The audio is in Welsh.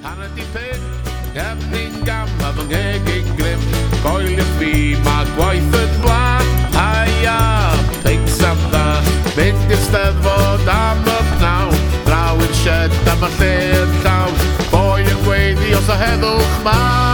Hanner di pump, gefnyn gam a fy nghegin grim. Goelio fi, mae gwaith yn bla. Haia, pigs am dda. Mynd i'r steddfod am y pnawn. Draw i'r shed am y lle yn llawn. Boi yn gweiddi os o heddwch ma.